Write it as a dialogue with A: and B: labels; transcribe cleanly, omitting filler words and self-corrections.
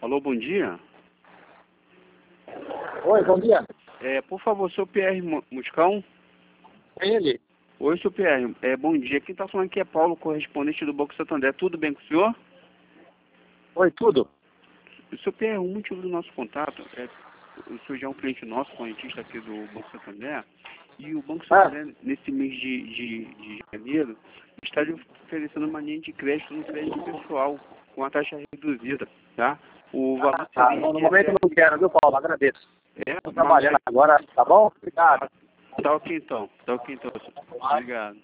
A: Alô, bom dia.
B: Oi, bom dia.
A: Por favor, sou Pierre Muscão.
B: É ele?
A: Oi, sou Pierre. Bom dia. Quem está falando aqui é Paulo, correspondente do Banco Santander. Tudo bem com o senhor?
B: Oi, tudo?
A: Sou Pierre, o motivo do nosso contato o senhor já é um cliente nosso, correntista aqui do Banco Santander, e o Banco Santander, nesse mês de janeiro, está lhe oferecendo uma linha de crédito no crédito pessoal, com a taxa reduzida, tá? O valor seria...
B: No momento eu não quero, viu, Paulo? Agradeço. Estou trabalhando
A: mas...
B: agora, tá bom? Obrigado.
A: Tá ok então, senhor. Obrigado.